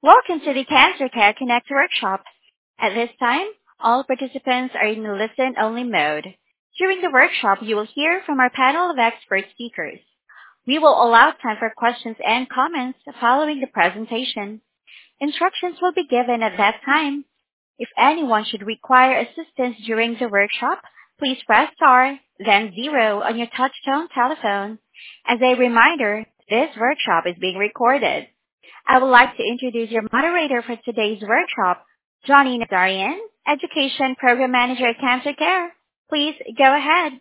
Welcome to the Cancer Care Connect workshop. At this time, all participants are in listen-only mode. During the workshop, you will hear from our panel of expert speakers. We will allow time for questions and comments following the presentation. Instructions will be given at that time. If anyone should require assistance during the workshop, please press star, then zero on your touchtone telephone. As a reminder, this workshop is being recorded. I would like to introduce your moderator for today's workshop, Johnny Nazarian, Education Program Manager at Cancer Care. Please go ahead.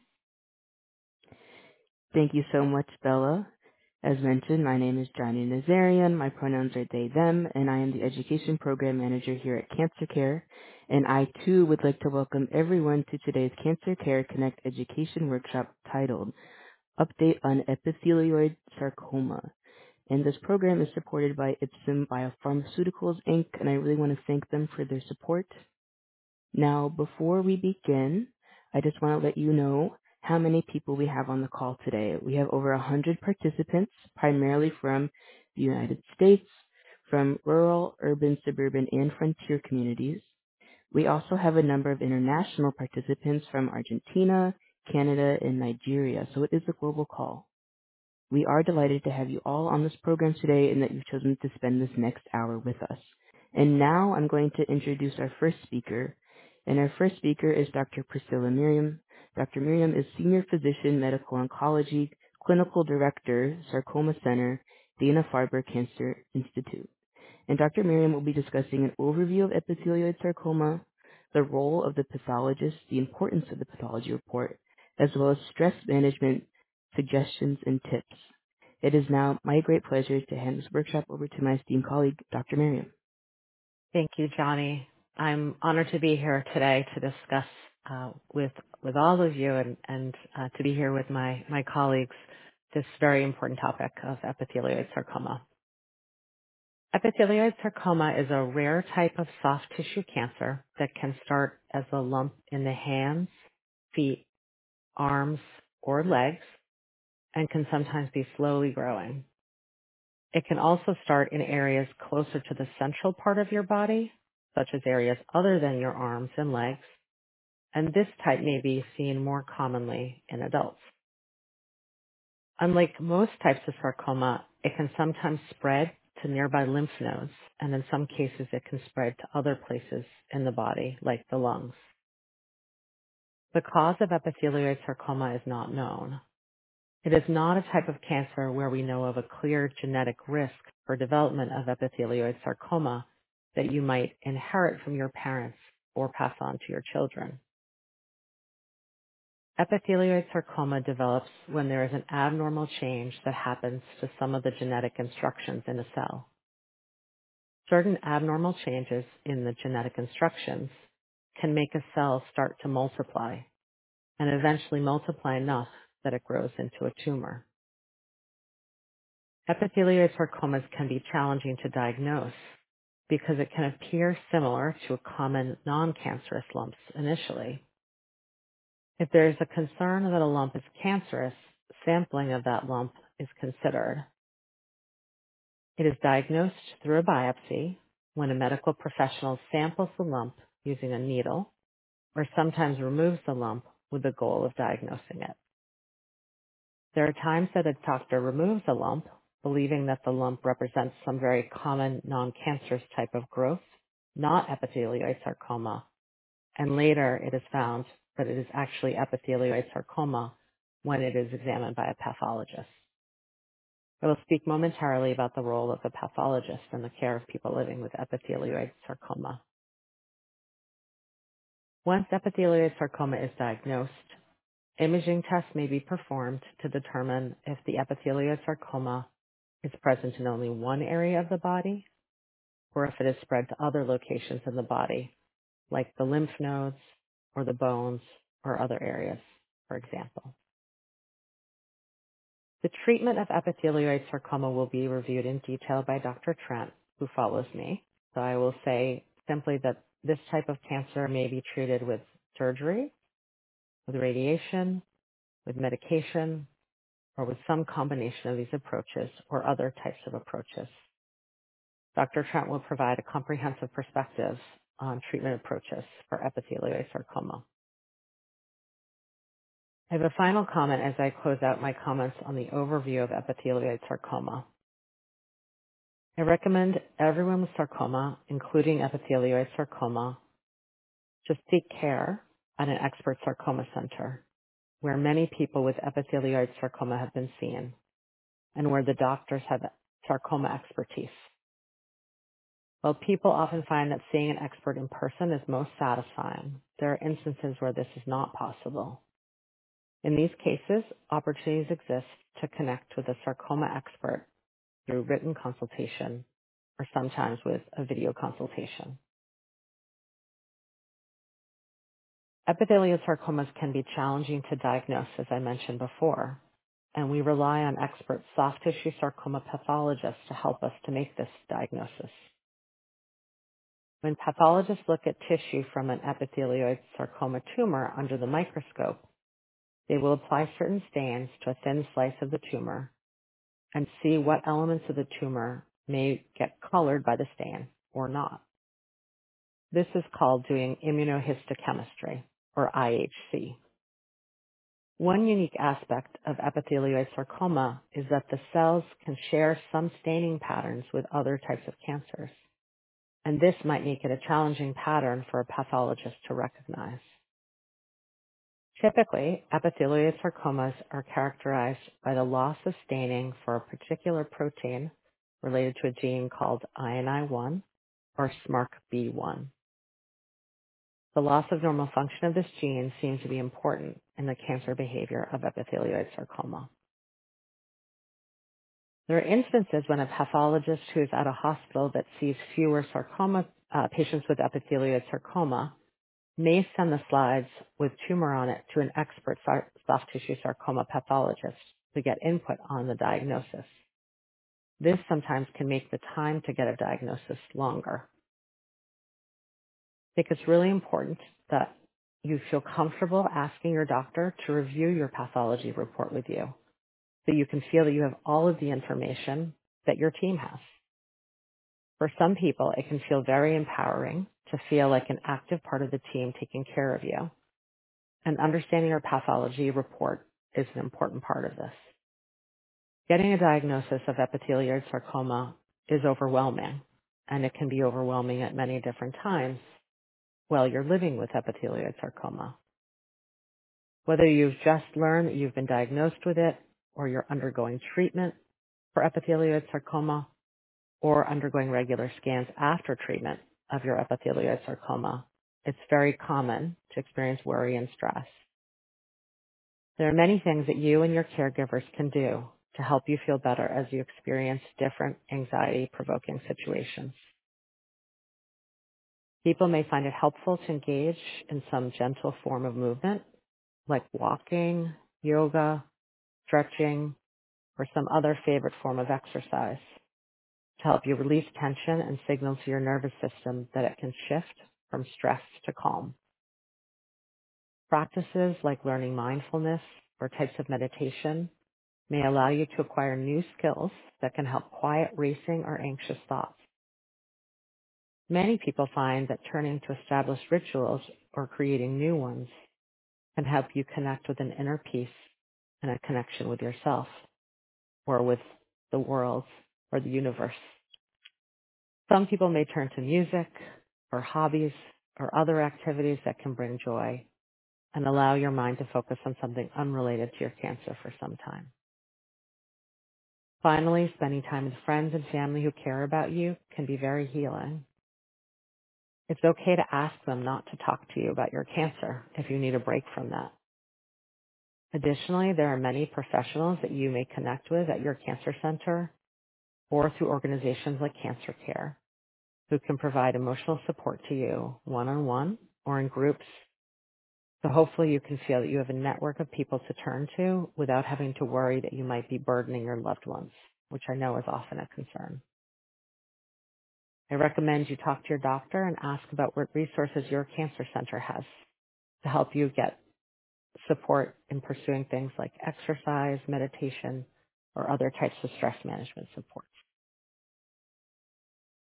Thank you so much, Bella. As mentioned, my name is Johnny Nazarian. My pronouns are they, them, and I am the Education Program Manager here at Cancer Care. And I, too, would like to welcome everyone to today's Cancer Care Connect Education Workshop titled Update on Epithelioid Sarcoma. And this program is supported by Ipsen Biopharmaceuticals, Inc., and I really want to thank them for their support. Now, before we begin, I just want to let you know how many people we have on the call today. We have over 100 participants, primarily from the United States, from rural, urban, suburban, and frontier communities. We also have a number of international participants from Argentina, Canada, and Nigeria, so it is a global call. We are delighted to have you all on this program today and that you've chosen to spend this next hour with us. And now I'm going to introduce our first speaker. And our first speaker is Dr. Priscilla Miriam. Dr. Miriam is Senior Physician, Medical Oncology, Clinical Director, Sarcoma Center, Dana-Farber Cancer Institute. And Dr. Miriam will be discussing an overview of epithelioid sarcoma, the role of the pathologist, the importance of the pathology report, as well as stress management, suggestions, and tips. It is now my great pleasure to hand this workshop over to my esteemed colleague, Dr. Miriam. Thank you, Johnny. I'm honored to be here today to discuss with all of you and to be here with my colleagues this very important topic of epithelioid sarcoma. Epithelioid sarcoma is a rare type of soft tissue cancer that can start as a lump in the hands, feet, arms, or legs, and can sometimes be slowly growing. It can also start in areas closer to the central part of your body, such as areas other than your arms and legs, and this type may be seen more commonly in adults. Unlike most types of sarcoma, it can sometimes spread to nearby lymph nodes, and in some cases it can spread to other places in the body, like the lungs. The cause of epithelioid sarcoma is not known. It is not a type of cancer where we know of a clear genetic risk for development of epithelioid sarcoma that you might inherit from your parents or pass on to your children. Epithelioid sarcoma develops when there is an abnormal change that happens to some of the genetic instructions in a cell. Certain abnormal changes in the genetic instructions can make a cell start to multiply and eventually multiply enough that it grows into a tumor. Epithelioid sarcomas can be challenging to diagnose because it can appear similar to common non-cancerous lumps initially. If there is a concern that a lump is cancerous, sampling of that lump is considered. It is diagnosed through a biopsy when a medical professional samples the lump using a needle or sometimes removes the lump with the goal of diagnosing it. There are times that a doctor removes a lump, believing that the lump represents some very common non-cancerous type of growth, not epithelioid sarcoma, and later it is found that it is actually epithelioid sarcoma when it is examined by a pathologist. I will speak momentarily about the role of the pathologist in the care of people living with epithelioid sarcoma. Once epithelioid sarcoma is diagnosed, imaging tests may be performed to determine if the epithelioid sarcoma is present in only one area of the body or if it is spread to other locations in the body, like the lymph nodes or the bones or other areas, for example. The treatment of epithelioid sarcoma will be reviewed in detail by Dr. Trent, who follows me. So I will say simply that this type of cancer may be treated with surgery, with radiation, with medication, or with some combination of these approaches or other types of approaches. Dr. Trent will provide a comprehensive perspective on treatment approaches for epithelioid sarcoma. I have a final comment as I close out my comments on the overview of epithelioid sarcoma. I recommend everyone with sarcoma, including epithelioid sarcoma, to seek care at an expert sarcoma center, where many people with epithelioid sarcoma have been seen, and where the doctors have sarcoma expertise. While people often find that seeing an expert in person is most satisfying, there are instances where this is not possible. In these cases, opportunities exist to connect with a sarcoma expert through written consultation or sometimes with a video consultation. Epithelial sarcomas can be challenging to diagnose, as I mentioned before, and we rely on expert soft tissue sarcoma pathologists to help us to make this diagnosis. When pathologists look at tissue from an epithelioid sarcoma tumor under the microscope, they will apply certain stains to a thin slice of the tumor and see what elements of the tumor may get colored by the stain or not. This is called doing immunohistochemistry, or IHC. One unique aspect of epithelioid sarcoma is that the cells can share some staining patterns with other types of cancers, and this might make it a challenging pattern for a pathologist to recognize. Typically, epithelioid sarcomas are characterized by the loss of staining for a particular protein related to a gene called INI1 or SMARCB1. The loss of normal function of this gene seems to be important in the cancer behavior of epithelioid sarcoma. There are instances when a pathologist who is at a hospital that sees fewer sarcoma patients with epithelioid sarcoma may send the slides with tumor on it to an expert soft tissue sarcoma pathologist to get input on the diagnosis. This sometimes can make the time to get a diagnosis longer. I think it's really important that you feel comfortable asking your doctor to review your pathology report with you, so you can feel that you have all of the information that your team has. For some people, it can feel very empowering to feel like an active part of the team taking care of you. And understanding your pathology report is an important part of this. Getting a diagnosis of epithelioid sarcoma is overwhelming, and it can be overwhelming at many different times while you're living with epithelioid sarcoma. Whether you've just learned that you've been diagnosed with it, or you're undergoing treatment for epithelioid sarcoma, or undergoing regular scans after treatment of your epithelioid sarcoma, it's very common to experience worry and stress. There are many things that you and your caregivers can do to help you feel better as you experience different anxiety-provoking situations. People may find it helpful to engage in some gentle form of movement, like walking, yoga, stretching, or some other favorite form of exercise, to help you release tension and signal to your nervous system that it can shift from stress to calm. Practices like learning mindfulness or types of meditation may allow you to acquire new skills that can help quiet racing or anxious thoughts. Many people find that turning to established rituals or creating new ones can help you connect with an inner peace and a connection with yourself or with the world or the universe. Some people may turn to music or hobbies or other activities that can bring joy and allow your mind to focus on something unrelated to your cancer for some time. Finally, spending time with friends and family who care about you can be very healing. It's okay to ask them not to talk to you about your cancer if you need a break from that. Additionally, there are many professionals that you may connect with at your cancer center or through organizations like Cancer Care who can provide emotional support to you one-on-one or in groups. So hopefully you can feel that you have a network of people to turn to without having to worry that you might be burdening your loved ones, which I know is often a concern. I recommend you talk to your doctor and ask about what resources your cancer center has to help you get support in pursuing things like exercise, meditation, or other types of stress management support.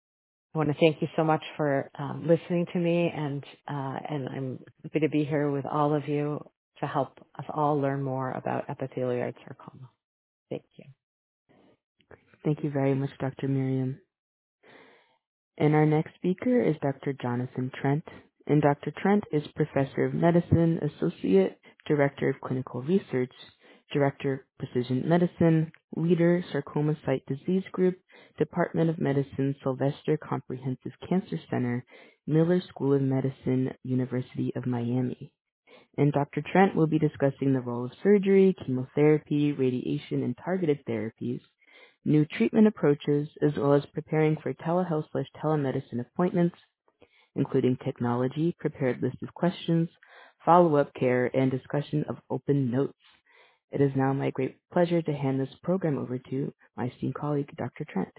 I want to thank you so much for listening to me, and I'm happy to be here with all of you to help us all learn more about epithelioid sarcoma. Thank you. Thank you very much, Dr. Miriam. And our next speaker is Dr. Jonathan Trent. And Dr. Trent is Professor of Medicine, Associate Director of Clinical Research, Director of Precision Medicine, Leader, Sarcoma Site Disease Group, Department of Medicine, Sylvester Comprehensive Cancer Center, Miller School of Medicine, University of Miami. And Dr. Trent will be discussing the role of surgery, chemotherapy, radiation, and targeted therapies, new treatment approaches, as well as preparing for telehealth/telemedicine appointments, including technology, prepared list of questions, follow-up care, and discussion of open notes. It is now my great pleasure to hand this program over to my esteemed colleague, Dr. Trent.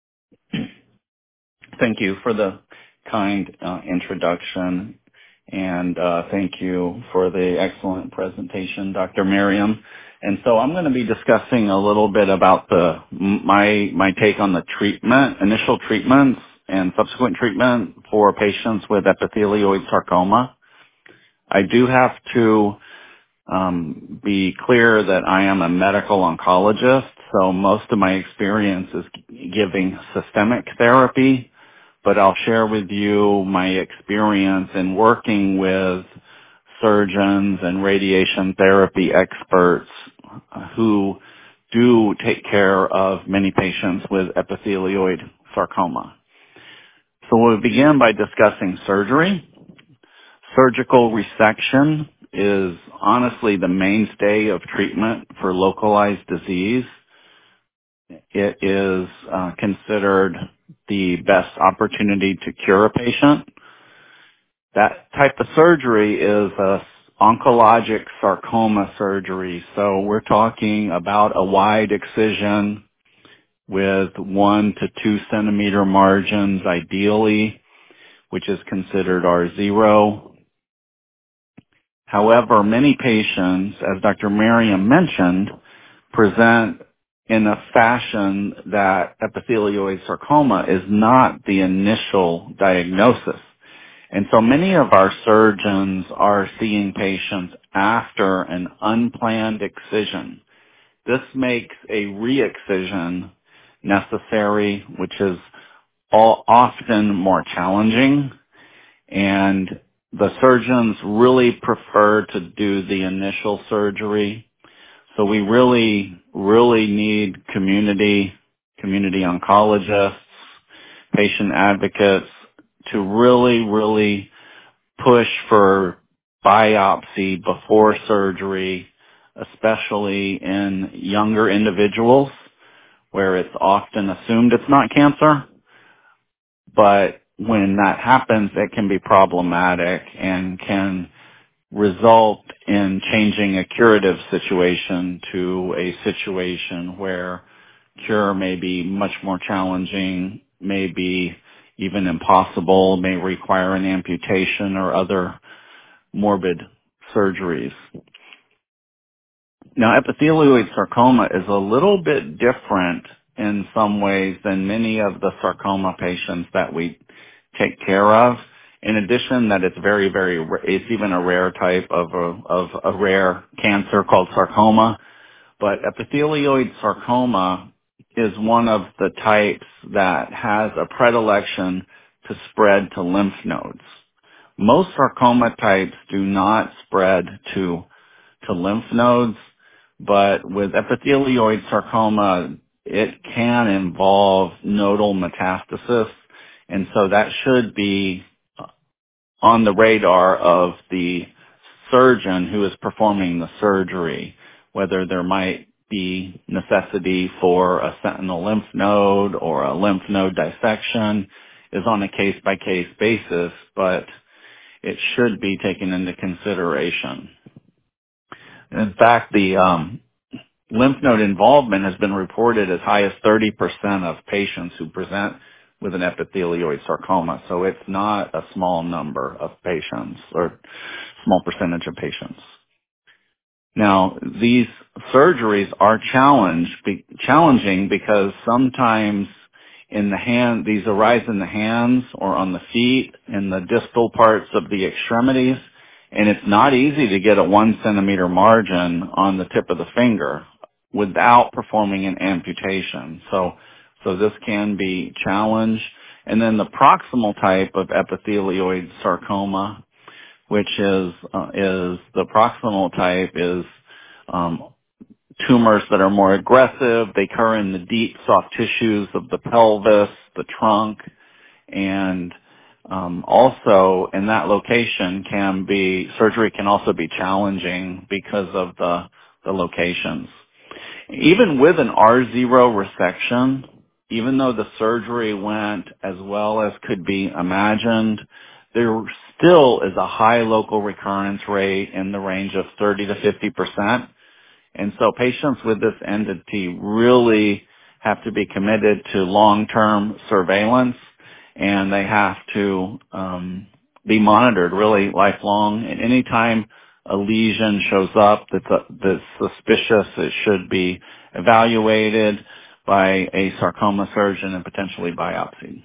Thank you for the kind introduction, and thank you for the excellent presentation, Dr. Miriam. And so I'm going to be discussing a little bit about my take on the initial treatments and subsequent treatment for patients with epithelioid sarcoma. I do have to be clear that I am a medical oncologist, so most of my experience is giving systemic therapy, but I'll share with you my experience in working with surgeons and radiation therapy experts who do take care of many patients with epithelioid sarcoma. So we'll begin by discussing surgery. Surgical resection is honestly the mainstay of treatment for localized disease. It is considered the best opportunity to cure a patient. That type of surgery is a oncologic sarcoma surgery. So we're talking about a wide excision with 1 to 2 centimeter margins ideally, which is considered R0. However, many patients, as Dr. Miriam mentioned, present in a fashion that epithelioid sarcoma is not the initial diagnosis. And so many of our surgeons are seeing patients after an unplanned excision. This makes a re-excision necessary, which is often more challenging, and the surgeons really prefer to do the initial surgery. So we really need community oncologists, patient advocates to really push for biopsy before surgery, especially in younger individuals where it's often assumed it's not cancer. But when that happens, it can be problematic and can result in changing a curative situation to a situation where cure may be much more challenging, may be even impossible, may require an amputation or other morbid surgeries. Now, epithelioid sarcoma is a little bit different in some ways than many of the sarcoma patients that we take care of. In addition, that it's it's even a rare type of a rare cancer called sarcoma. But epithelioid sarcoma is one of the types that has a predilection to spread to lymph nodes. Most sarcoma types do not spread to lymph nodes, but with epithelioid sarcoma, it can involve nodal metastasis, and so that should be on the radar of the surgeon who is performing the surgery, whether there might be necessity for a sentinel lymph node or a lymph node dissection is on a case-by-case basis, but it should be taken into consideration. In fact, the lymph node involvement has been reported as high as 30% of patients who present with an epithelioid sarcoma. So it's not a small number of patients or small percentage of patients. Now, these surgeries are challenging because sometimes in the hand. These arise in the hands or on the feet, in the distal parts of the extremities, and it's not easy to get a 1 centimeter margin on the tip of the finger without performing an amputation. So this can be challenged. And then the proximal type of epithelioid sarcoma, which is the proximal type is tumors that are more aggressive. They occur in the deep soft tissues of the pelvis, the trunk, and also in that location surgery can also be challenging because of the locations. Even with an R0 resection, even though the surgery went as well as could be imagined, there still is a high local recurrence rate in the range of 30 to 50%. And so patients with this entity really have to be committed to long-term surveillance, and they have to be monitored really lifelong. And anytime a lesion shows up that's suspicious, it should be evaluated by a sarcoma surgeon and potentially biopsied.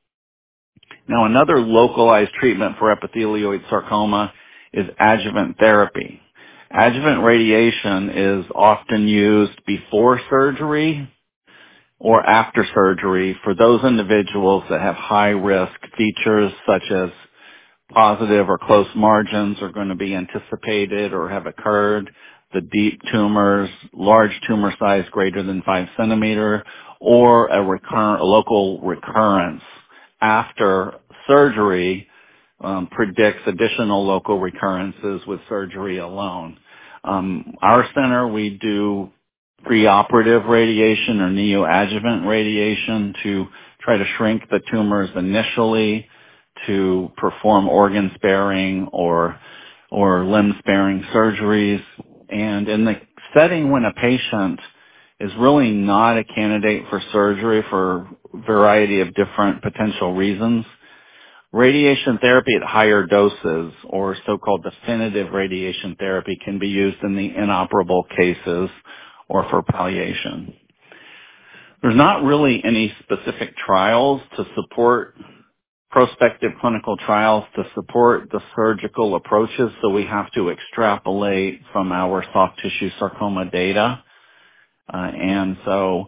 Now, another localized treatment for epithelioid sarcoma is adjuvant therapy. Adjuvant radiation is often used before surgery or after surgery for those individuals that have high risk features such as positive or close margins are going to be anticipated or have occurred, the deep tumors, large tumor size greater than 5 centimeter, or a local recurrence after surgery predicts additional local recurrences with surgery alone. Our center, we do preoperative radiation or neoadjuvant radiation to try to shrink the tumors initially, to perform organ sparing or limb sparing surgeries. And in the setting when a patient is really not a candidate for surgery for a variety of different potential reasons, radiation therapy at higher doses, or so-called definitive radiation therapy, can be used in the inoperable cases or for palliation. There's not really any specific trials to support prospective clinical trials to support the surgical approaches, so we have to extrapolate from our soft tissue sarcoma data. And so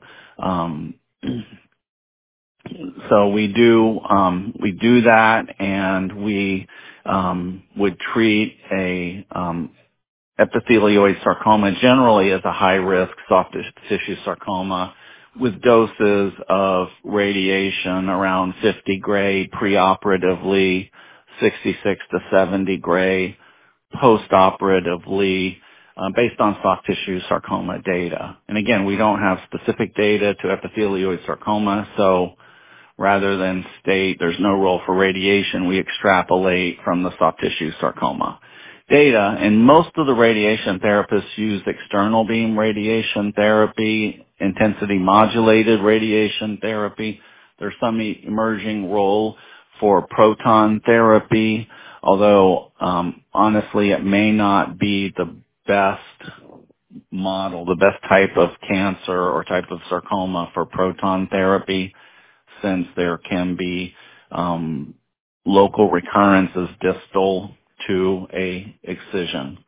we do that, and we would treat a epithelioid sarcoma generally as a high risk soft tissue sarcoma with doses of radiation around 50 gray preoperatively, 66 to 70 gray postoperatively, based on soft tissue sarcoma data. And again, we don't have specific data to epithelioid sarcoma, so rather than state there's no role for radiation, we extrapolate from the soft tissue sarcoma data. And most of the radiation therapists use external beam radiation therapy, intensity modulated radiation therapy. There's some emerging role for proton therapy, although honestly it may not be the best model, the best type of cancer or type of sarcoma for proton therapy, since there can be local recurrences distal to a excision.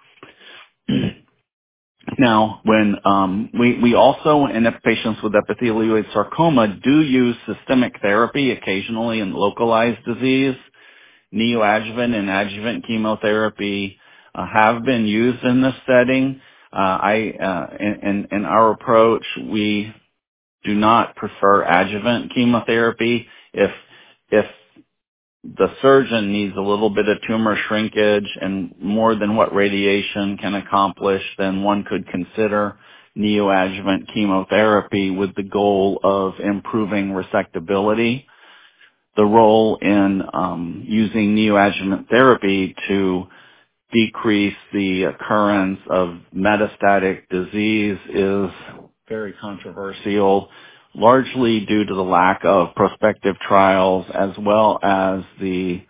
Now, when we also in patients with epithelioid sarcoma do use systemic therapy occasionally in localized disease. Neoadjuvant and adjuvant chemotherapy have been used in this setting. In our approach, we do not prefer adjuvant chemotherapy. If the surgeon needs a little bit of tumor shrinkage and more than what radiation can accomplish, then one could consider neoadjuvant chemotherapy with the goal of improving resectability. The role in using neoadjuvant therapy to decrease the occurrence of metastatic disease is very controversial, largely due to the lack of prospective trials as well as the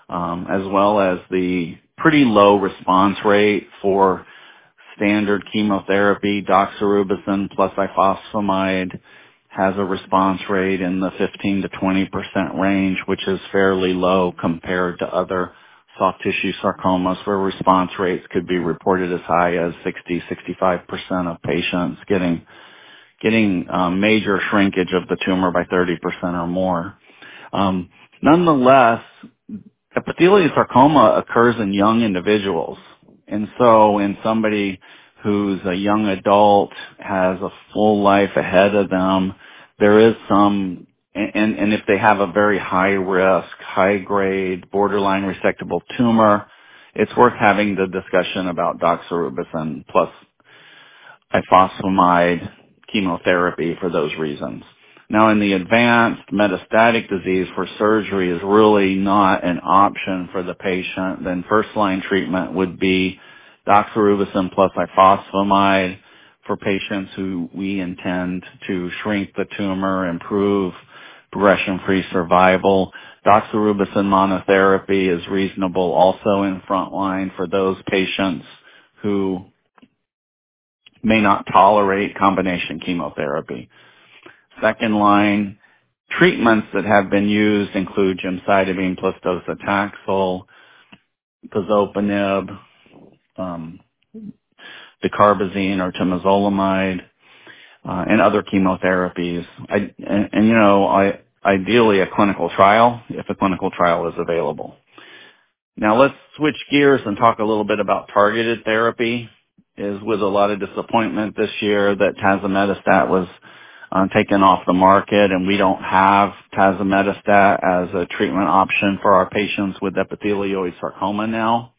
pretty low response rate for standard chemotherapy, doxorubicin plus ifosfamide, has a response rate in the 15 to 20% range, which is fairly low compared to other soft tissue sarcomas where response rates could be reported as high as 60-65% of patients getting major shrinkage of the tumor by 30% or more. Nonetheless, epithelial sarcoma occurs in young individuals. And so in somebody who's a young adult, has a full life ahead of them, there is some, and if they have a very high risk, high grade, borderline resectable tumor, it's worth having the discussion about doxorubicin plus ifosfamide chemotherapy for those reasons. Now, in the advanced metastatic disease where surgery is really not an option for the patient, then first-line treatment would be doxorubicin plus ifosfamide for patients who we intend to shrink the tumor, improve progression-free survival. Doxorubicin monotherapy is reasonable also in frontline for those patients who may not tolerate combination chemotherapy. Second line treatments that have been used include gemcitabine plus docetaxel, pazopanib, dacarbazine or temozolomide, and other chemotherapies. Ideally a clinical trial, if a clinical trial is available. Now let's switch gears and talk a little bit about targeted therapy. Is with a lot of disappointment this year that tazemetostat was taken off the market, and we don't have tazemetostat as a treatment option for our patients with epithelioid sarcoma now.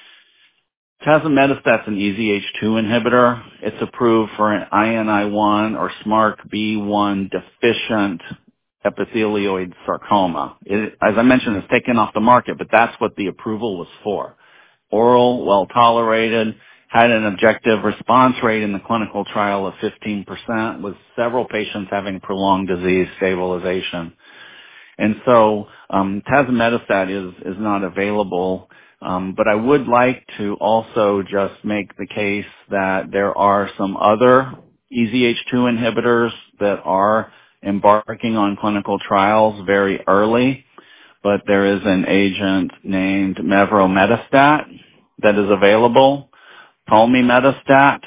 Tazemetostat's an EZH2 inhibitor. It's approved for an INI1 or SMARCB1 deficient epithelioid sarcoma. As I mentioned, it's taken off the market, but that's what the approval was for. Oral, well tolerated, had an objective response rate in the clinical trial of 15%, with several patients having prolonged disease stabilization. And so tazemetostat is not available, but I would like to also just make the case that there are some other EZH2 inhibitors that are embarking on clinical trials very early, but there is an agent named mevrometostat that is available, tulmimetostat,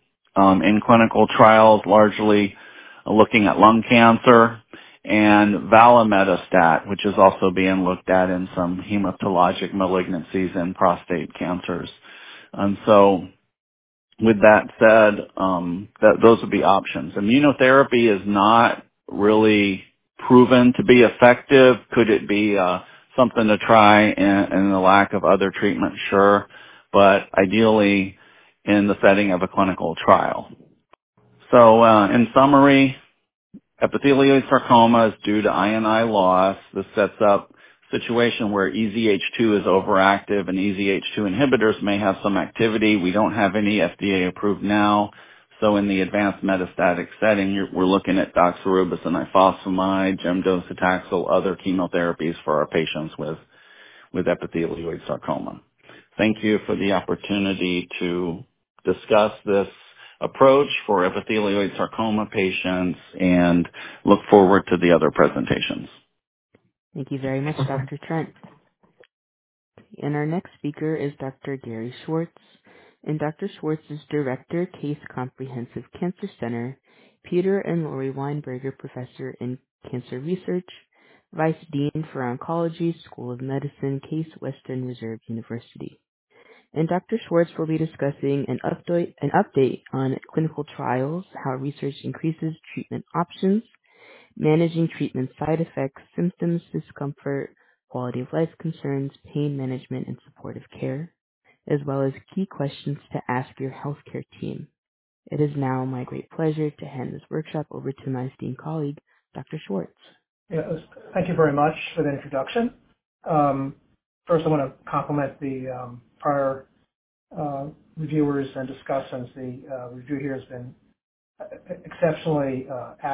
in clinical trials largely looking at lung cancer, and valametostat, which is also being looked at in some hematologic malignancies and prostate cancers. And so with that said, those would be options. Immunotherapy is not really proven to be effective. Could it be something to try in the lack of other treatment? Sure. But ideally in the setting of a clinical trial. So in summary, epithelioid sarcoma is due to INI loss. This sets up a situation where EZH2 is overactive and EZH2 inhibitors may have some activity. We don't have any FDA approved now. So in the advanced metastatic setting, we're looking at doxorubicin, ifosfamide, gemdocetaxel, other chemotherapies for our patients with epithelioid sarcoma. Thank you for the opportunity to discuss this approach for epithelioid sarcoma patients and look forward to the other presentations. Thank you very much, Dr. Trent. And our next speaker is Dr. Gary Schwartz. And Dr. Schwartz is Director, Case Comprehensive Cancer Center, Peter and Lori Weinberger Professor in Cancer Research, Vice Dean for Oncology, School of Medicine, Case Western Reserve University. And Dr. Schwartz will be discussing an update on clinical trials, how research increases treatment options, managing treatment side effects, symptoms, discomfort, quality of life concerns, pain management, and supportive care, as well as key questions to ask your healthcare team. It is now my great pleasure to hand this workshop over to my esteemed colleague, Dr. Schwartz. Yes, thank you very much for the introduction. First, I want to compliment the prior reviewers and discussants. The review here has been exceptionally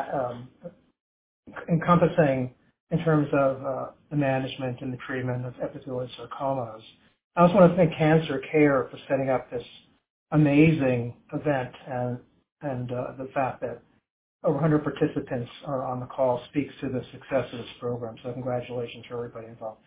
encompassing in terms of the management and the treatment of epithelioid sarcomas. I also want to thank Cancer Care for setting up this amazing event and the fact that over 100 participants are on the call speaks to the success of this program. So congratulations to everybody involved.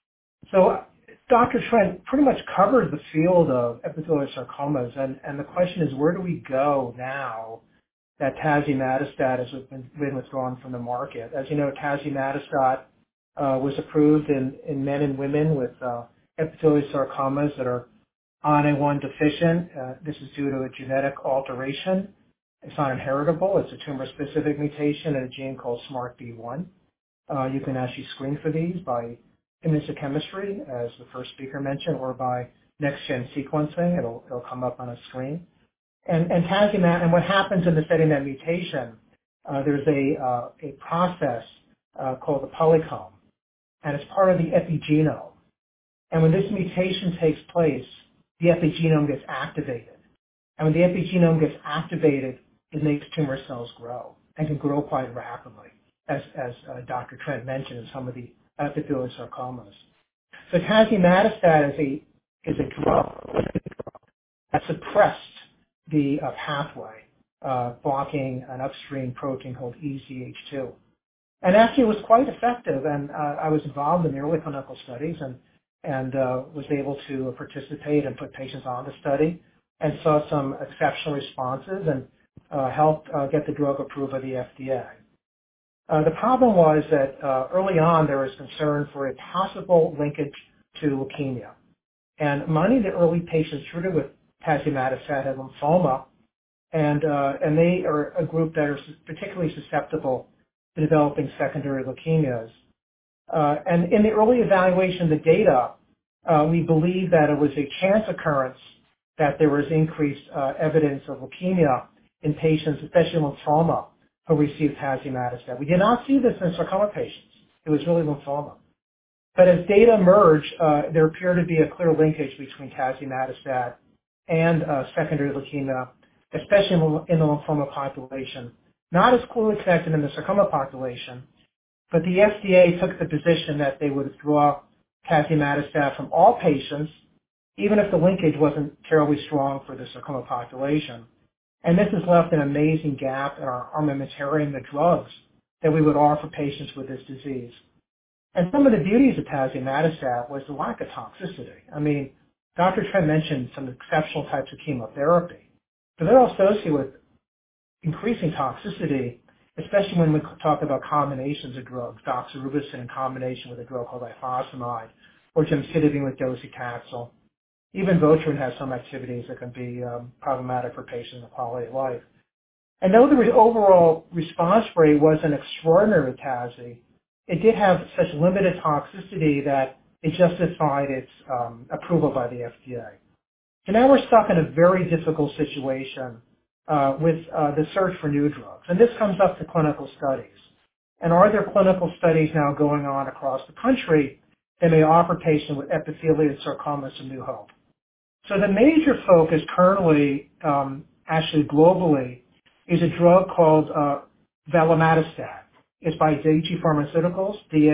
So Dr. Trent pretty much covered the field of epithelial sarcomas, and the question is, where do we go now that tazemetostat has been withdrawn from the market? As you know, tazemetostat was approved in men and women with epithelial sarcomas that are RNA1 deficient. This is due to a genetic alteration. It's not inheritable. It's a tumor-specific mutation in a gene called SMARCB1. You can actually screen for these by immunohistochemistry, as the first speaker mentioned, or by next-gen sequencing. It'll come up on a screen. And what happens in the setting of that mutation, there's a process called the polycomb, and it's part of the epigenome. And when this mutation takes place, the epigenome gets activated. And when the epigenome gets activated, it makes tumor cells grow and can grow quite rapidly, as Dr. Trent mentioned in some of the epithelial sarcomas. So tazemetostat is a drug that suppressed the pathway, blocking an upstream protein called EZH2. And actually it was quite effective, and I was involved in the early clinical studies and was able to participate and put patients on the study and saw some exceptional responses and helped get the drug approved by the FDA. The problem was that early on there was concern for a possible linkage to leukemia. And many of the early patients treated with tazemetostat had lymphoma, and they are a group that are particularly susceptible to developing secondary leukemias. And in the early evaluation of the data, we believe that it was a chance occurrence that there was increased evidence of leukemia in patients, especially lymphoma, who received tazemetostat. We did not see this in sarcoma patients. It was really lymphoma. But as data emerged, there appeared to be a clear linkage between tazemetostat and secondary leukemia, especially in the lymphoma population. Not as clearly connected in the sarcoma population, but the FDA took the position that they would withdraw tazemetostat from all patients, even if the linkage wasn't terribly strong for the sarcoma population. And this has left an amazing gap in our armamentarium of drugs that we would offer patients with this disease. And some of the beauties of tazemetostat was the lack of toxicity. I mean, Dr. Trent mentioned some exceptional types of chemotherapy, but they're all associated with increasing toxicity, especially when we talk about combinations of drugs, doxorubicin in combination with a drug called ifosfamide, or gemcitabine with docetaxel. Even Votrient has some activities that can be problematic for patients and quality of life. And though the overall response rate wasn't extraordinary with Tazi, it did have such limited toxicity that it justified its approval by the FDA. So now we're stuck in a very difficult situation with the search for new drugs. And this comes up to clinical studies. And are there clinical studies now going on across the country that may offer patients with epithelial sarcomas some new hope? So the major focus currently, actually globally, is a drug called valemetostat. It's by Daiichi Pharmaceuticals,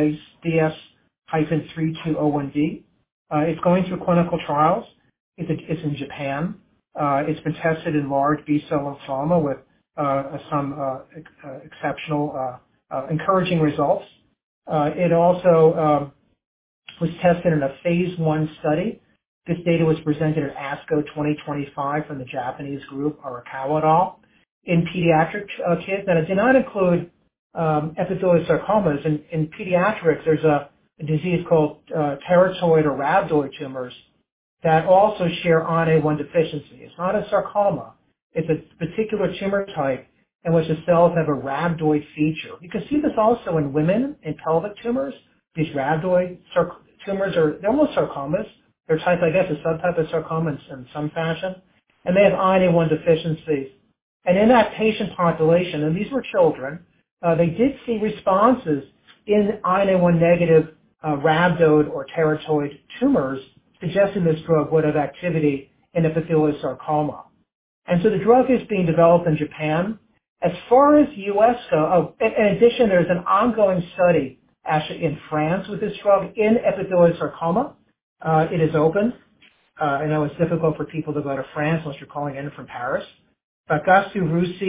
DS-3201D. It's going through clinical trials. It's in Japan. It's been tested in large B-cell lymphoma with some exceptional, encouraging results. It also was tested in a phase 1 study. This data was presented at ASCO 2025 from the Japanese group, Arakawa et al., in pediatric kids. And it did not include epithelial sarcomas. In pediatrics, there's a disease called teratoid or rhabdoid tumors that also share RNA1 deficiency. It's not a sarcoma. It's a particular tumor type in which the cells have a rhabdoid feature. You can see this also in women in pelvic tumors. These rhabdoid tumors they're almost sarcomas. They're type, I guess, a subtype of sarcoma in some fashion. And they have RNA1 deficiencies. And in that patient population, and these were children, they did see responses in RNA1 negative rhabdoid or teratoid tumors, suggesting this drug would have activity in epithelial sarcoma. And so the drug is being developed in Japan. As far as U.S. go, in addition, there's an ongoing study actually in France with this drug in epithelial sarcoma. It is open. I know it's difficult for people to go to France unless you're calling in from Paris. But Gastu Russi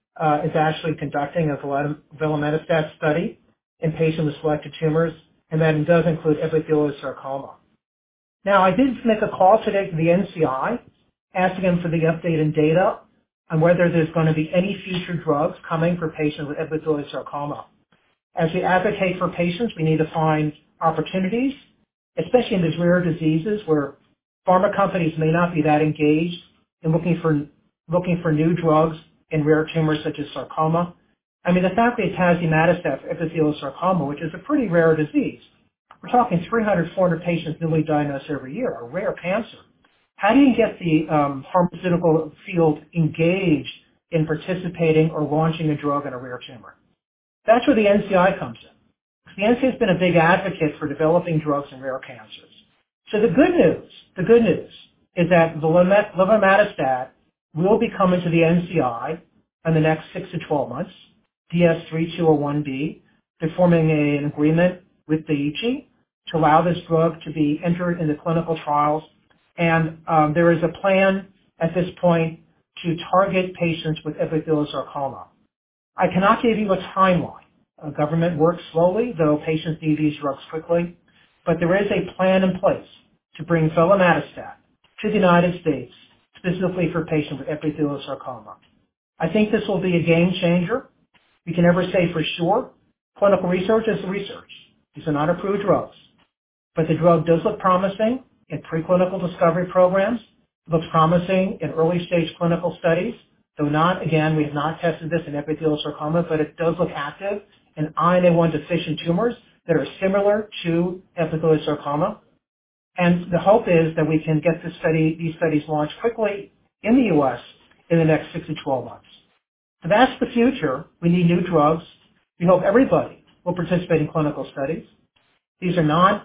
is actually conducting a velametastat study in patients with selected tumors, and that does include epitheliosarcoma. Now, I did make a call today to the NCI, asking them for the updated data on whether there's going to be any future drugs coming for patients with epitheliosarcoma. As we advocate for patients, we need to find opportunities, especially in these rare diseases where pharma companies may not be that engaged in looking for new drugs in rare tumors such as sarcoma. I mean, the fact that tazemetostat for epitheliosarcoma, which is a pretty rare disease, we're talking 300, 400 patients newly diagnosed every year, a rare cancer. How do you get the pharmaceutical field engaged in participating or launching a drug in a rare tumor? That's where the NCI comes in. The NCI has been a big advocate for developing drugs in rare cancers. So the good news is that velametastat will be coming to the NCI in the next 6 to 12 months, DS3201B. They're forming an agreement with Daiichi to allow this drug to be entered into clinical trials. And there is a plan at this point to target patients with epitheliosarcoma. I cannot give you a timeline. Government works slowly, though patients need these drugs quickly. But there is a plan in place to bring velametastat to the United States, specifically for patients with epitheliosarcoma. I think this will be a game changer. We can never say for sure. Clinical research is research. These are not approved drugs. But the drug does look promising in preclinical discovery programs. It looks promising in early stage clinical studies. Though not, again, we have not tested this in epitheliosarcoma, but it does look active in INA1 deficient tumors that are similar to epitheliosarcoma. And the hope is that we can get these studies launched quickly in the U.S. in the next 6 to 12 months. So that's the future. We need new drugs. We hope everybody will participate in clinical studies. These are not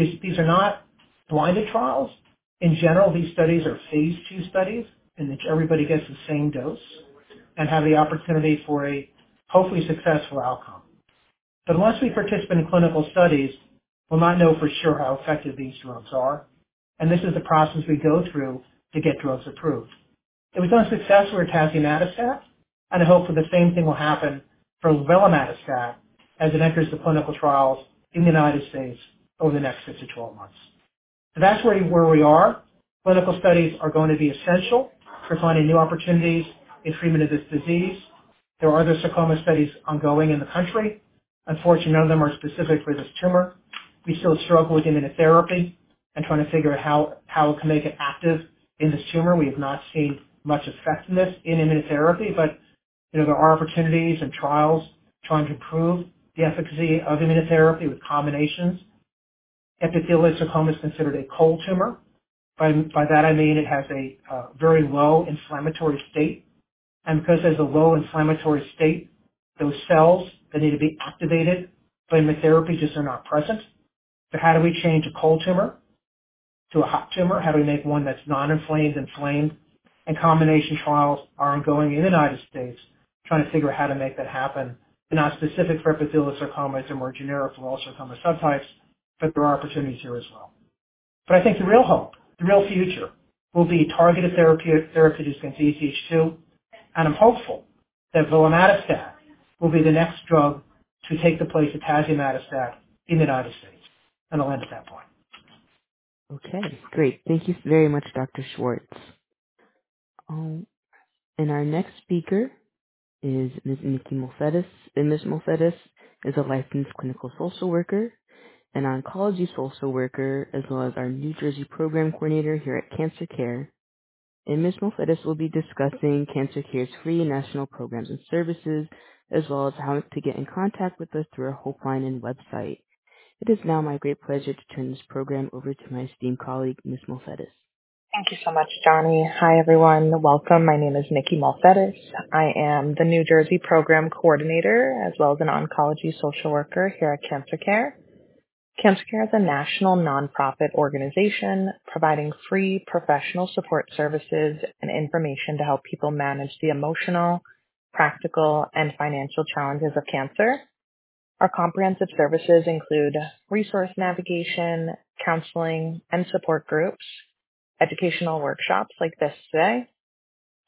blinded trials. In general, these studies are phase 2 studies in which everybody gets the same dose and have the opportunity for a hopefully successful outcome. But unless we participate in clinical studies, we'll not know for sure how effective these drugs are. And this is the process we go through to get drugs approved. It was unsuccessful with tazemetostat, and I hope that the same thing will happen for velametastat as it enters the clinical trials in the United States over the next 6 to 12 months. So that's where we are. Clinical studies are going to be essential for finding new opportunities in treatment of this disease. There are other sarcoma studies ongoing in the country. Unfortunately, none of them are specific for this tumor. We still struggle with immunotherapy and trying to figure out how it can make it active in this tumor. We have not seen much effectiveness in immunotherapy, but there are opportunities and trials trying to improve the efficacy of immunotherapy with combinations. Epitheliosarcoma is considered a cold tumor. By that I mean it has a very low inflammatory state. And because there's a low inflammatory state, those cells that need to be activated by immunotherapy just are not present. So how do we change a cold tumor to a hot tumor? How do we make one that's non-inflamed, inflamed? And combination trials are ongoing in the United States, trying to figure out how to make that happen. They're not specific for epitheliosarcoma, they're more generic for all sarcoma subtypes, but there are opportunities here as well. But I think the real hope, the real future, will be targeted therapeutics against EZH2, and I'm hopeful that velametastat will be the next drug to take the place of tazemetostat in the United States. And I'll end at that point. Okay, great. Thank you very much, Dr. Schwartz. And our next speaker is Ms. Nikki Mulfetis. And Ms. Mulfetis is a licensed clinical social worker, an oncology social worker, as well as our New Jersey program coordinator here at Cancer Care. And Ms. Mulfetis will be discussing Cancer Care's free national programs and services, as well as how to get in contact with us through our Hopeline and website. It is now my great pleasure to turn this program over to my esteemed colleague, Ms. Mulfetis. Thank you so much, Johnny. Hi, everyone. Welcome. My name is Nikki Mulfetis. I am the New Jersey program coordinator, as well as an oncology social worker here at Cancer Care. Cancer Care is a national nonprofit organization providing free professional support services and information to help people manage the emotional, practical, and financial challenges of cancer. Our comprehensive services include resource navigation, counseling, and support groups, educational workshops like this today,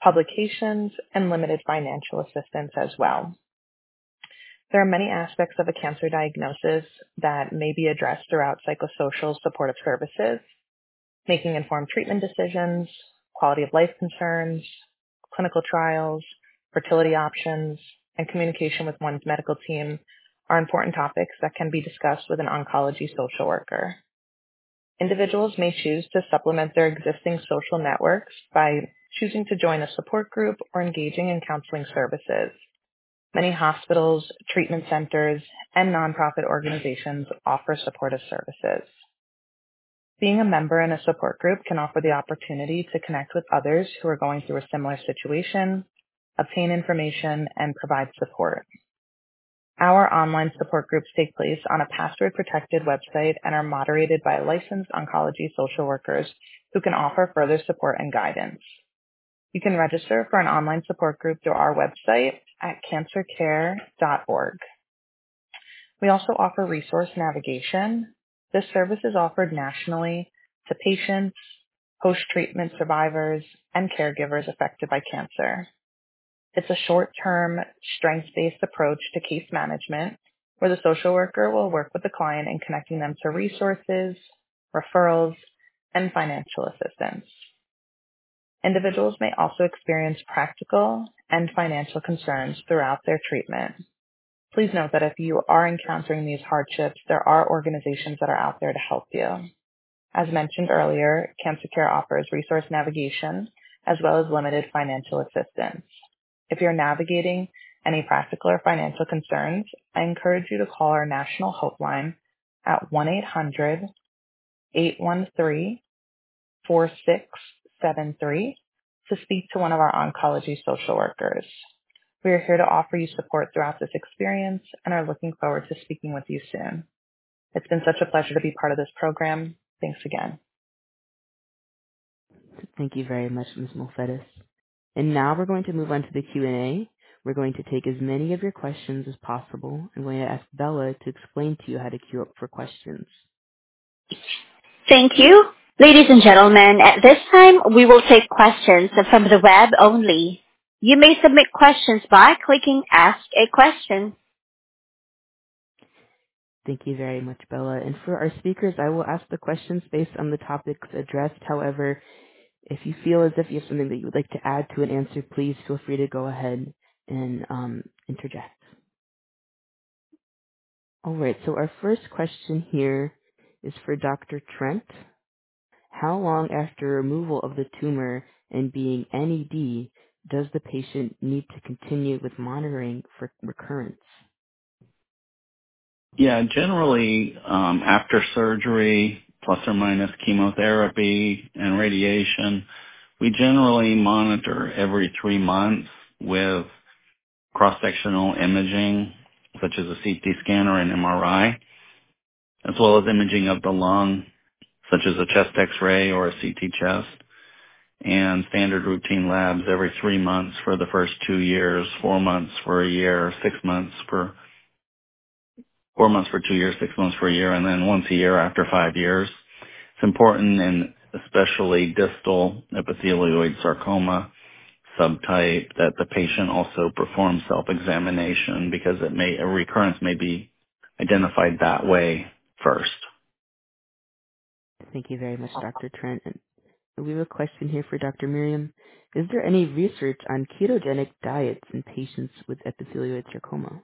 publications, and limited financial assistance as well. There are many aspects of a cancer diagnosis that may be addressed throughout psychosocial supportive services, making informed treatment decisions, quality of life concerns, clinical trials, fertility options, and communication with one's medical team are important topics that can be discussed with an oncology social worker. Individuals may choose to supplement their existing social networks by choosing to join a support group or engaging in counseling services. Many hospitals, treatment centers, and nonprofit organizations offer supportive services. Being a member in a support group can offer the opportunity to connect with others who are going through a similar situation, obtain information, and provide support. Our online support groups take place on a password-protected website and are moderated by licensed oncology social workers who can offer further support and guidance. You can register for an online support group through our website at cancercare.org. We also offer resource navigation. This service is offered nationally to patients, post-treatment survivors, and caregivers affected by cancer. It's a short-term, strengths-based approach to case management where the social worker will work with the client in connecting them to resources, referrals, and financial assistance. Individuals may also experience practical and financial concerns throughout their treatment. Please note that if you are encountering these hardships, there are organizations that are out there to help you. As mentioned earlier, Cancer Care offers resource navigation as well as limited financial assistance. If you're navigating any practical or financial concerns, I encourage you to call our national helpline at 1-800-813-4673 to speak to one of our oncology social workers. We are here to offer you support throughout this experience and are looking forward to speaking with you soon. It's been such a pleasure to be part of this program. Thanks again. Thank you very much, Ms. Mulfetis. And now we're going to move on to the Q&A. We're going to take as many of your questions as possible. I'm going to ask Bella to explain to you how to queue up for questions. Thank you. Ladies and gentlemen, at this time, we will take questions from the web only. You may submit questions by clicking Ask a Question. Thank you very much, Bella. And for our speakers, I will ask the questions based on the topics addressed. However, if you feel as if you have something that you would like to add to an answer, please feel free to go ahead and interject. All right, so our first question here is for Dr. Trent. How long after removal of the tumor and being NED does the patient need to continue with monitoring for recurrence? Yeah, generally after surgery, plus or minus chemotherapy and radiation, we generally monitor every 3 months with cross-sectional imaging, such as a CT scan or an MRI, as well as imaging of the lung, such as a chest X-ray or a CT chest, and standard routine labs every 3 months for the first 2 years, 4 months for a year, 6 months for 4 months for 2 years, 6 months for a year, and then once a year after 5 years. It's important in especially distal epithelioid sarcoma subtype that the patient also perform self-examination because a recurrence may be identified that way first. Thank you very much, Dr. Trent. And we have a question here for Dr. Miriam. Is there any research on ketogenic diets in patients with epithelioid sarcoma?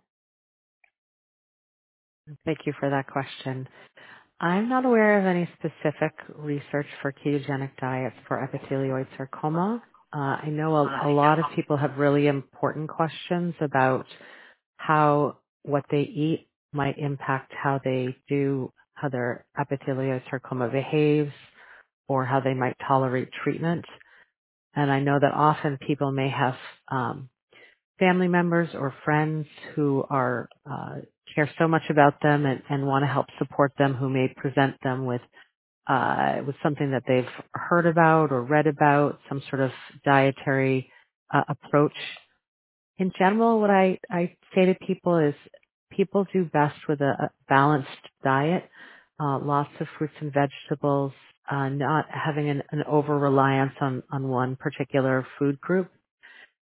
Thank you for that question. I'm not aware of any specific research for ketogenic diets for epithelioid sarcoma. I know a lot of people have really important questions about how what they eat might impact how their epithelioid sarcoma behaves or how they might tolerate treatment. And I know that often people may have family members or friends who are care so much about them and want to help support them, who may present them with something that they've heard about or read about, some sort of dietary approach. In general, what I say to people is people do best with a balanced diet, lots of fruits and vegetables, not having an over-reliance on one particular food group.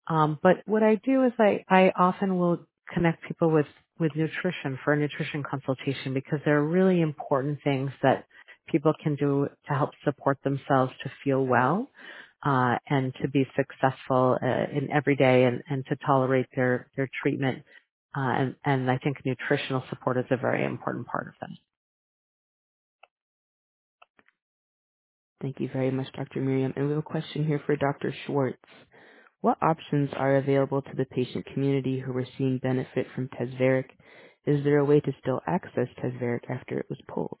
But what I do is I often will connect people with nutrition for a nutrition consultation because there are really important things that people can do to help support themselves to feel well and to be successful in every day and to tolerate their treatment. And I think nutritional support is a very important part of that. Thank you very much, Dr. Miriam. And we have a question here for Dr. Schwartz. What options are available to the patient community who are seeing benefit from Tazverik? Is there a way to still access Tazverik after it was pulled?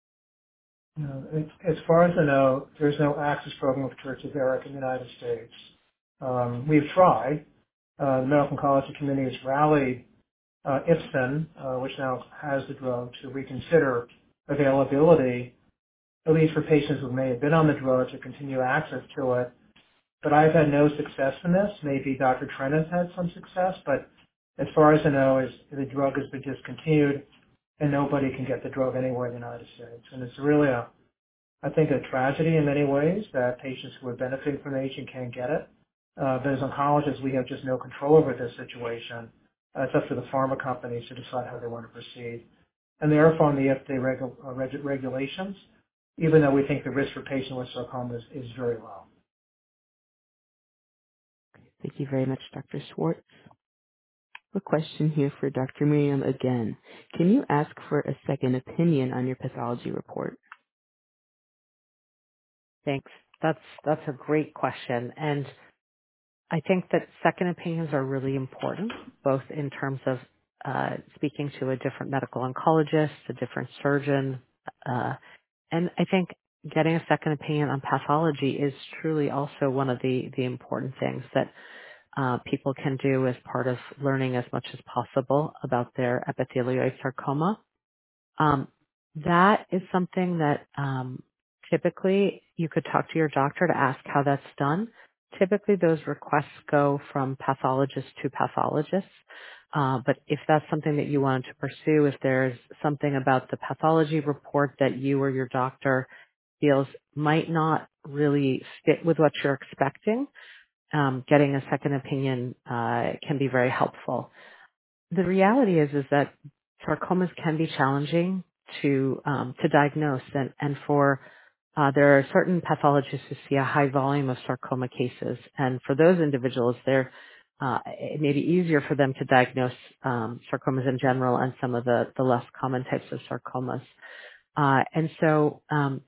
As far as I know, there's no access program for Tazverik in the United States. We've tried. The Medical Oncology Committee has rallied Ipsen, which now has the drug, to reconsider availability, at least for patients who may have been on the drug, to continue access to it. But I've had no success in this. Maybe Dr. Trent has had some success, but as far as I know, the drug has been discontinued and nobody can get the drug anywhere in the United States. And it's really I think, a tragedy in many ways that patients who are benefiting from the agent can't get it. But as oncologists, we have just no control over this situation. It's up to the pharma companies to decide how they want to proceed. And they are following the FDA regulations, even though we think the risk for patients with sarcoma is very low. Thank you very much, Dr. Schwartz. A question here for Dr. Miriam again. Can you ask for a second opinion on your pathology report? Thanks. That's a great question. And I think that second opinions are really important, both in terms of speaking to a different medical oncologist, a different surgeon. And I think getting a second opinion on pathology is truly also one of the important things that people can do as part of learning as much as possible about their epithelioid sarcoma. That is something that typically you could talk to your doctor to ask how that's done. Typically those requests go from pathologist to pathologist. But if that's something that you wanted to pursue, if there's something about the pathology report that you or your doctor feels might not really fit with what you're expecting, getting a second opinion can be very helpful. The reality is that sarcomas can be challenging to diagnose, and for there are certain pathologists who see a high volume of sarcoma cases, and for those individuals, it may be easier for them to diagnose sarcomas in general and some of the less common types of sarcomas. And so,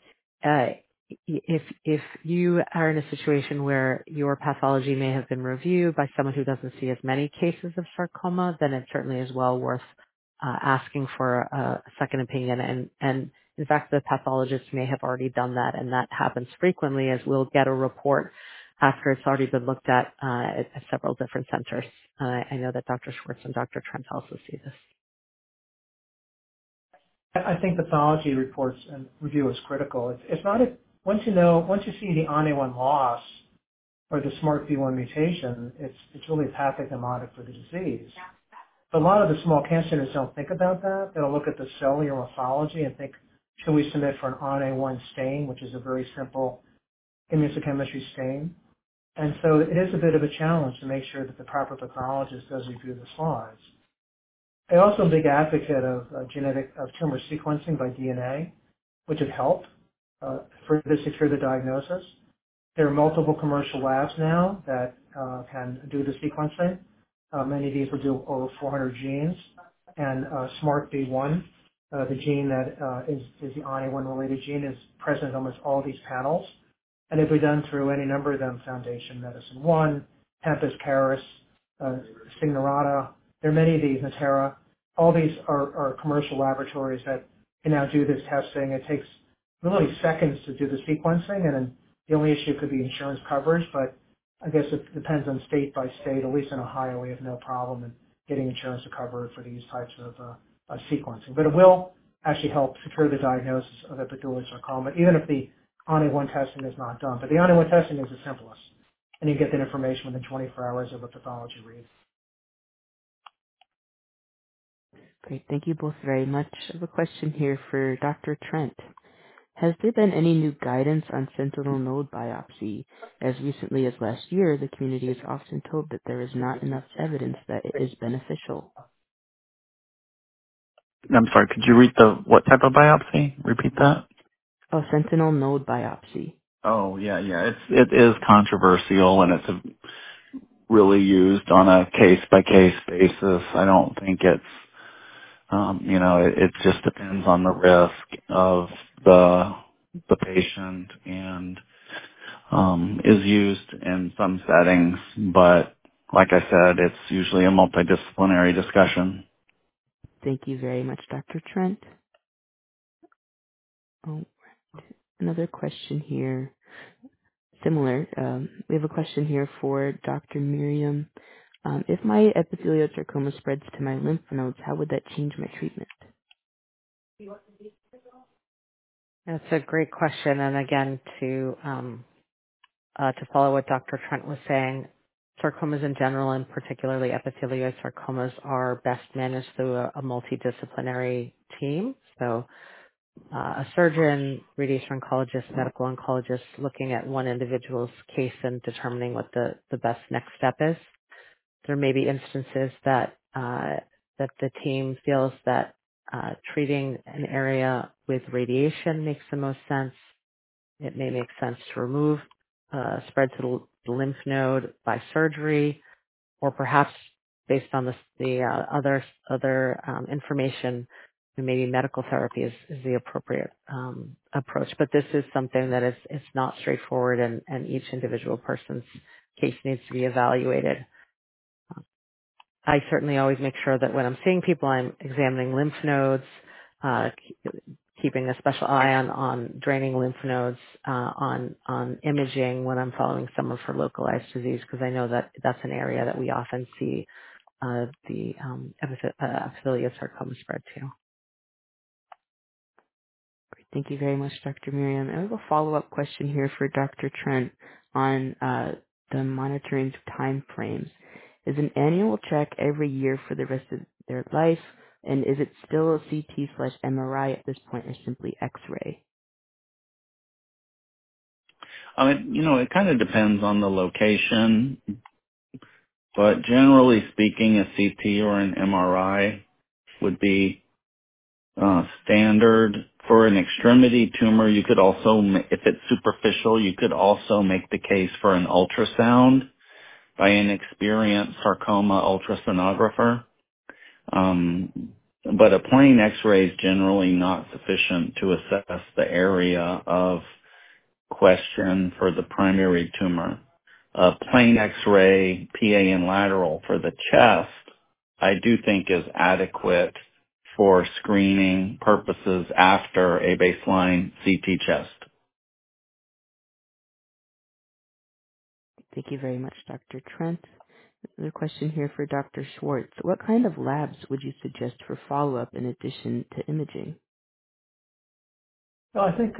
if you are in a situation where your pathology may have been reviewed by someone who doesn't see as many cases of sarcoma, then it certainly is well worth asking for a second opinion. And in fact, the pathologist may have already done that, and that happens frequently as we'll get a report after it's already been looked at several different centers. I know that Dr. Schwartz and Dr. Trent also see this. I think pathology reports and review is critical. It's not once you see the RNA1 loss or the SMARCB1 mutation, it's really pathognomonic for the disease. But a lot of the small cancer centers don't think about that. They'll look at the cellular morphology and think, should we submit for an RNA1 stain, which is a very simple immunohistochemistry stain. And so it is a bit of a challenge to make sure that the proper pathologist does review the slides. I'm also a big advocate of tumor sequencing by DNA, which would help for to secure the diagnosis. There are multiple commercial labs now that can do the sequencing. Many of these will do over 400 genes. And SMARCB1, the gene that is the RNA1 related gene, is present in almost all these panels. And it will be done through any number of them, Foundation Medicine 1, Tempus, Caris, Signarata. There are many of these, Natera. All these are commercial laboratories that can now do this testing. It takes literally seconds to do the sequencing, and then the only issue could be insurance coverage, but I guess it depends on state by state. At least in Ohio, we have no problem in getting insurance to cover for these types of sequencing. But it will actually help secure the diagnosis of epithelioid sarcoma, even if the RNA1 testing is not done. But the RNA1 testing is the simplest, and you get that information within 24 hours of a pathology read. Great. Thank you both very much. I have a question here for Dr. Trent. Has there been any new guidance on sentinel node biopsy? As recently as last year, the community is often told that there is not enough evidence that it is beneficial. I'm sorry, could you read what type of biopsy? Repeat that. Oh, sentinel node biopsy. Oh, yeah. It is controversial, and it's really used on a case-by-case basis. I don't think it's, it just depends on the risk of the patient and is used in some settings, but like I said, it's usually a multidisciplinary discussion. Thank you very much, Dr. Trent. Oh, another question here. Similar. We have a question here for Dr. Miriam. If my epitheliosarcoma spreads to my lymph nodes, how would that change my treatment? That's a great question. And again, to follow what Dr. Trent was saying, sarcomas in general, and particularly epithelioid sarcomas, are best managed through a multidisciplinary team. So a surgeon, radiation oncologist, medical oncologist looking at one individual's case and determining what the best next step is. There may be instances that the team feels that treating an area with radiation makes the most sense. It may make sense to remove spread to the lymph node by surgery, or perhaps based on the other information, maybe medical therapy is the appropriate approach. But this is something that it's not straightforward, and each individual person's case needs to be evaluated. I certainly always make sure that when I'm seeing people, I'm examining lymph nodes, uh, keeping a special eye on draining lymph nodes, on imaging when I'm following someone for localized disease, because I know that that's an area that we often see the epithelial sarcoma spread to. Great. Thank you very much, Dr. Miriam. And I have a follow-up question here for Dr. Trent on the monitoring time frames. Is an annual check every year for the rest of their life? And is it still a CT/MRI at this point, or simply X-ray? It kind of depends on the location, but generally speaking, a CT or an MRI would be standard. For an extremity tumor, you could also, if it's superficial, you could also make the case for an ultrasound by an experienced sarcoma ultrasonographer. But a plain X-ray is generally not sufficient to assess the area of question for the primary tumor. A plain X-ray, PA and lateral for the chest, I do think is adequate for screening purposes after a baseline CT chest. Thank you very much, Dr. Trent. Another question here for Dr. Schwartz. What kind of labs would you suggest for follow-up in addition to imaging? Well, I think,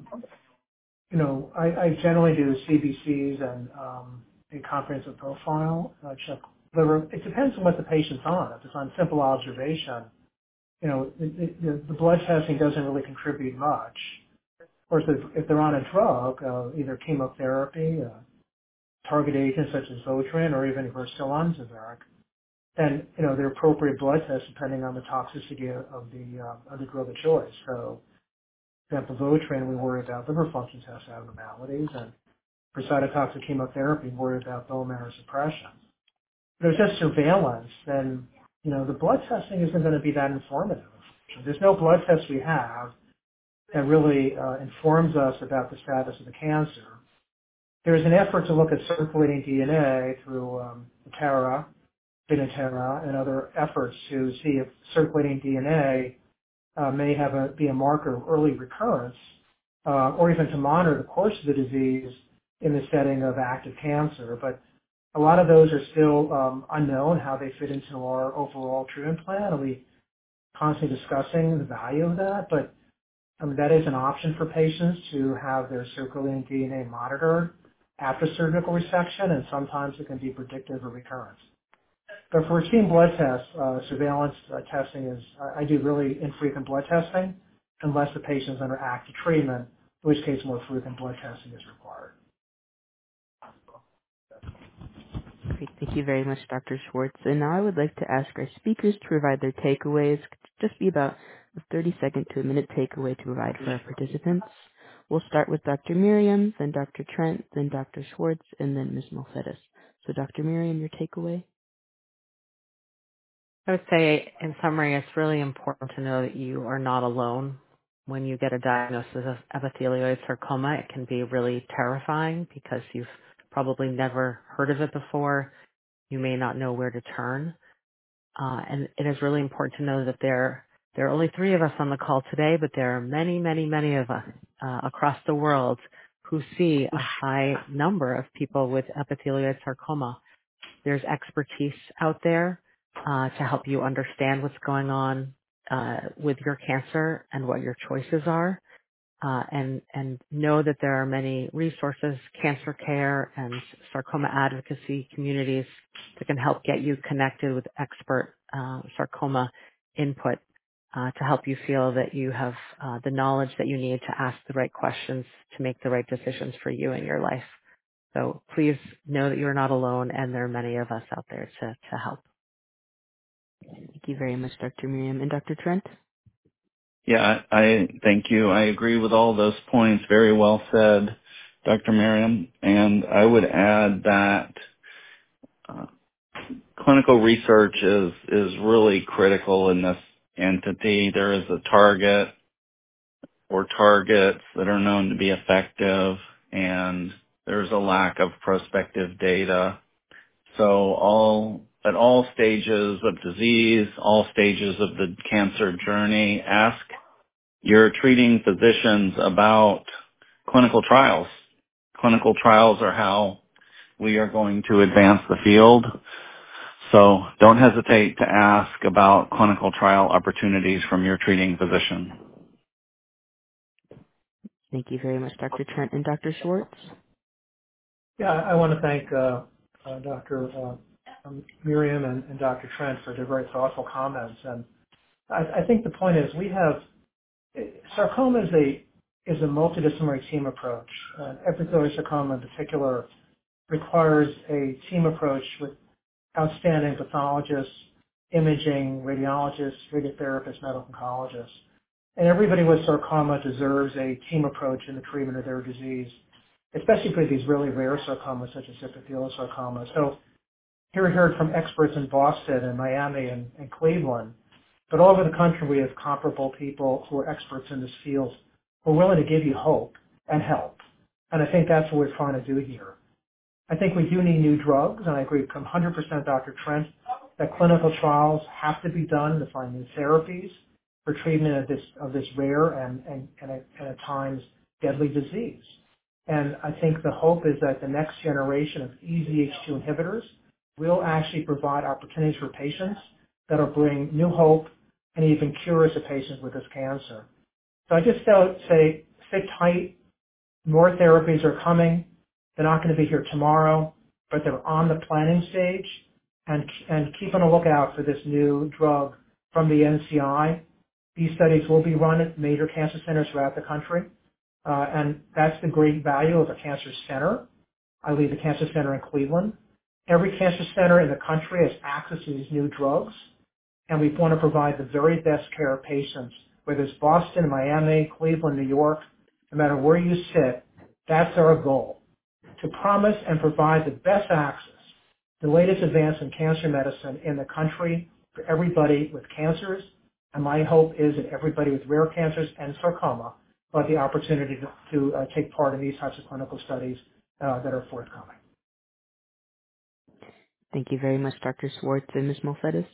I generally do CBCs and a comprehensive profile, check liver. It depends on what the patient's on. If it's on simple observation, the blood testing doesn't really contribute much. Of course, if they're on a drug, either chemotherapy, target agents such as Votrient, or even if they're still on Ziveric, then their appropriate blood tests depending on the toxicity of the drug of choice. So, for example, Votrient, we worry about liver function test abnormalities, and for cytotoxic chemotherapy, we worry about bone marrow suppression. If there's just surveillance, then the blood testing isn't going to be that informative. There's no blood test we have that really informs us about the status of the cancer. There's an effort to look at circulating DNA through Terra, Binaterra, and other efforts to see if circulating DNA may be a marker of early recurrence, or even to monitor the course of the disease in the setting of active cancer. But a lot of those are still unknown how they fit into our overall treatment plan, and we constantly discussing the value of that. But that is an option for patients to have their circulating DNA monitored after surgical resection, and sometimes it can be predictive of recurrence. But for routine blood tests, surveillance testing I do really infrequent blood testing. unless the patient is under active treatment, in which case more frequent blood testing is required. Great. Thank you very much, Dr. Schwartz. And now I would like to ask our speakers to provide their takeaways. Just be about a 30-second to a minute takeaway to provide for our participants. We'll start with Dr. Miriam, then Dr. Trent, then Dr. Schwartz, and then Ms. Malfetis. So Dr. Miriam, your takeaway? I would say, in summary, it's really important to know that you are not alone. When you get a diagnosis of epithelioid sarcoma, it can be really terrifying because you've probably never heard of it before. You may not know where to turn. And it is really important to know that there are only 3 of us on the call today, but there are many, many, many of us across the world who see a high number of people with epithelioid sarcoma. There's expertise out there to help you understand what's going on with your cancer and what your choices are. And know that there are many resources, cancer care and sarcoma advocacy communities that can help get you connected with expert sarcoma input to help you feel that you have the knowledge that you need to ask the right questions to make the right decisions for you in your life. So please know that you're not alone, and there are many of us out there to help. Thank you very much, Dr. Miriam. And Dr. Trent? Yeah, I thank you. I agree with all those points. Very well said, Dr. Miriam. And I would add that clinical research is really critical in this entity. There is a target or targets that are known to be effective, and there's a lack of prospective data. So at all stages of disease, all stages of the cancer journey, ask your treating physicians about clinical trials. Clinical trials are how we are going to advance the field. So don't hesitate to ask about clinical trial opportunities from your treating physician. Thank you very much, Dr. Trent. And Dr. Schwartz? Yeah, I want to thank Dr. Miriam and Dr. Trent for their very thoughtful comments. And I think the point is sarcoma is a multidisciplinary team approach. Epithelioid sarcoma in particular requires a team approach with outstanding pathologists, imaging, radiologists, radiotherapists, medical oncologists. And everybody with sarcoma deserves a team approach in the treatment of their disease, especially for these really rare sarcomas such as epithelioid sarcoma. So here we heard from experts in Boston and Miami and Cleveland, but all over the country we have comparable people who are experts in this field who are willing to give you hope and help. And I think that's what we're trying to do here. I think we do need new drugs, and I agree with 100% Dr. Trent that clinical trials have to be done to find new therapies for treatment of this rare and at times deadly disease. And I think the hope is that the next generation of EZH2 inhibitors will actually provide opportunities for patients that will bring new hope and even cures to patients with this cancer. So I just say sit tight. More therapies are coming. They're not going to be here tomorrow, but they're on the planning stage. And keep on the lookout for this new drug from the NCI. These studies will be run at major cancer centers throughout the country. And that's the great value of a cancer center. I lead the cancer center in Cleveland. Every cancer center in the country has access to these new drugs. And we want to provide the very best care of patients, whether it's Boston, Miami, Cleveland, New York, no matter where you sit. That's our goal, to promise and provide the best access, the latest advance in cancer medicine in the country for everybody with cancers. And my hope is that everybody with rare cancers and sarcoma will have the opportunity to take part in these types of clinical studies that are forthcoming. Thank you very much, Dr. Schwartz and Ms. Malfetis.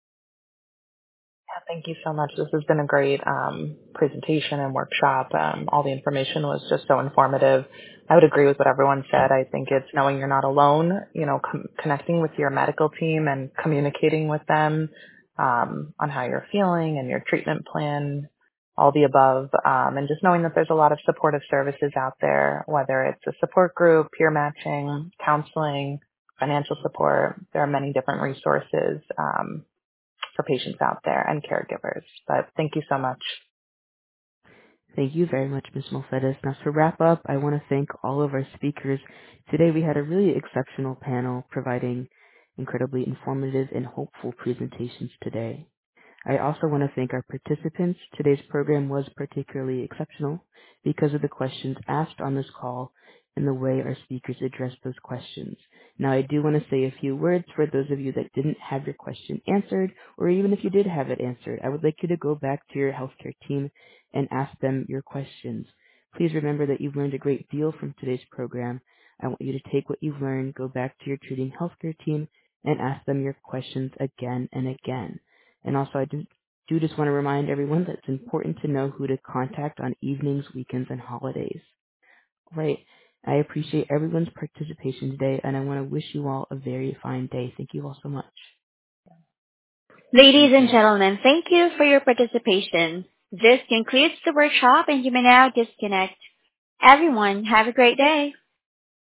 Yeah, thank you so much. This has been a great presentation and workshop. All the information was just so informative. I would agree with what everyone said. I think it's knowing you're not alone, connecting with your medical team and communicating with them on how you're feeling and your treatment plan, all the above, and just knowing that there's a lot of supportive services out there, whether it's a support group, peer matching, counseling, financial support. There are many different resources for patients out there and caregivers. But thank you so much. Thank you very much, Ms. Malfetis. Now, to wrap up, I want to thank all of our speakers. Today, we had a really exceptional panel providing incredibly informative and hopeful presentations today. I also want to thank our participants. Today's program was particularly exceptional because of the questions asked on this call and the way our speakers addressed those questions. Now, I do want to say a few words for those of you that didn't have your question answered, or even if you did have it answered. I would like you to go back to your healthcare team and ask them your questions. Please remember that you've learned a great deal from today's program. I want you to take what you've learned, go back to your treating healthcare team, and ask them your questions again and again. And also, I do just want to remind everyone that it's important to know who to contact on evenings, weekends, and holidays. All right. I appreciate everyone's participation today, and I want to wish you all a very fine day. Thank you all so much. Ladies and gentlemen, thank you for your participation. This concludes the workshop, and you may now disconnect. Everyone, have a great day.